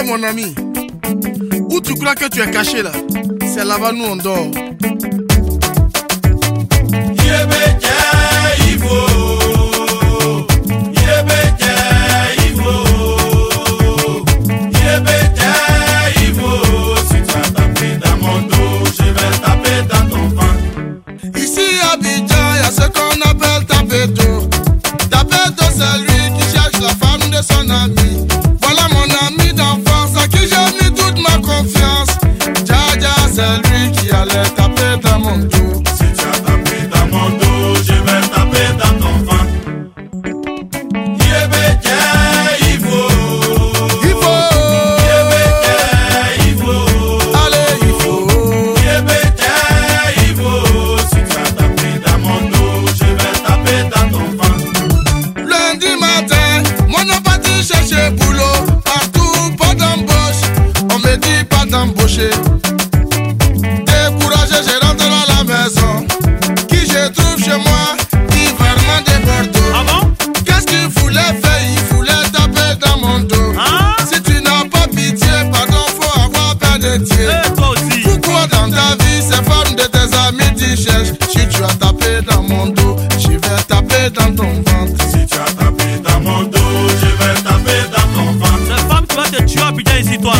mon ami. Où tu crois que tu es caché là? C'est là-bas, nous on dort. Ici à Abidjan, y'a ce qu'on appelle tapeto. Tapeto, c'est lui qui cherche la femme de son ami. Voilà mon ami d'enfance à qui j'ai mis toute ma confiance. Dja, c'est lui qui allait taper dans mon dos. Si tu as tapé dans mon dos, je vais taper dans ton ventre. Découragé, je rentre à la maison. Qui je trouve chez moi, qui vraiment déborde. Ah bon? Qu'est-ce qu'il voulait faire? Il voulait taper dans mon dos. Si tu n'as pas pitié, pardon, faut avoir peur de Dieu. Toi aussi. Pourquoi dans ta vie, ces femmes de tes amis tu cherches? Si tu as tapé dans mon dos, je vais taper dans ton ventre. Si tu as tapé dans mon dos, je vais taper dans ton ventre. Cette femme qui va te tuer à Abidjan ici, toi.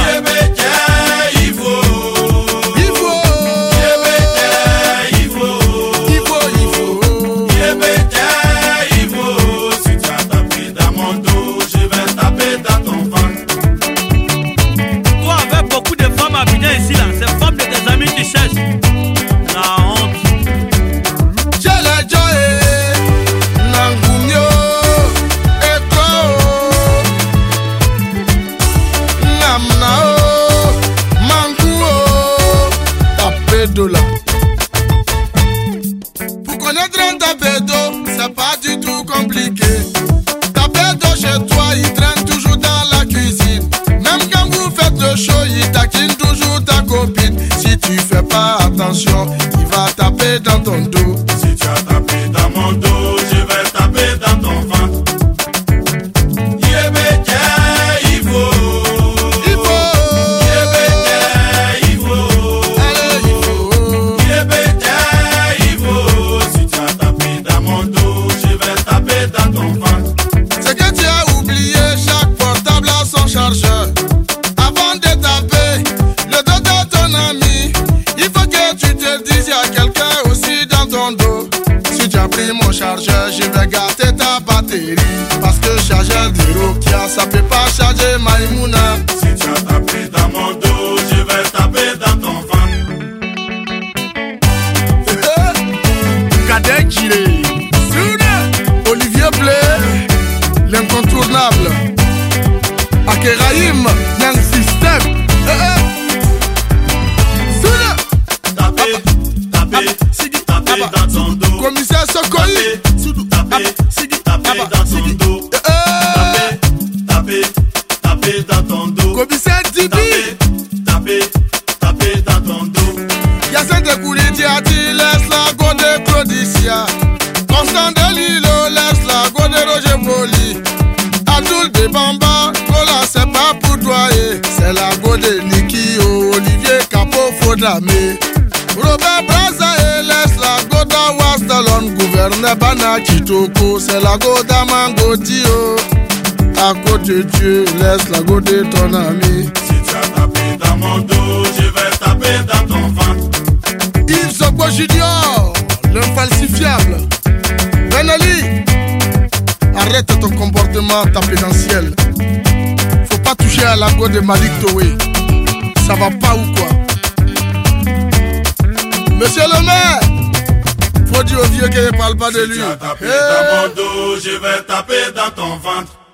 Ici là, c'est femme de tes amis qui cherchent. La honte. J'ai le joie, Nangumio, Eko, Namnao, Manguo, Tapedola. Pour connaître un tapedo, c'est pas du tout compliqué. Tapedo chez toi, il traîne toujours dans la cuisine. Même quand vous faites le show, il taquine toujours ta copine. Si tu fais pas attention, il va taper dans ton dos. Si tu as tapé dans mon dos, je vais taper dans ton ventre. Si tu as tapé dans mon dos, je vais taper dans ton ventre. C'est que tu as oublié, chaque portable a son chargeur. Avant de taper le dos de ton ami, il faut que tu te dises, y'a quelqu'un aussi dans ton dos. Si tu as pris mon chargeur, je vais gâter ta batterie. Parce que chargeur de Rokia, ça peut pas charger Maïmouna. Si tu as tapé dans mon dos, je vais taper dans ton ventre. Cadet Chiré, Olivier Blé, l'incontournable. Akeraïm, Yang System. Taper dans ton dos. Commissaire Sokoyi. Taper dans ton dos. Taper dans ton dos. Commissaire Dibi. Taper dans ton dos. Yacine de Koulidi a dit laisse la go de Claudicia. Constant de Lilo laisse la go de Roger Poli. Abdoul de Bamba, Gola c'est pas pour toi. C'est la go de Nikio, Olivier Capo Fodame. Robert Braza et laisse la go d'Awastalon. Gouverneur Bana Kitoko, c'est la go d'Amangotio. À côté de Dieu, laisse la go de ton ami. Si tu as tapé dans mon dos, je vais taper dans ton ventre. Yves Sokbo Junior, l'infalsifiable. Benali, arrête ton comportement tapédentiel. Faut pas toucher à la go de Malik Toé. Ça va pas ou quoi? Monsieur le maire, faut dire au vieux qu'il ne parle pas de lui. Si tu as tapé dans mon dos, je vais taper dans ton ventre.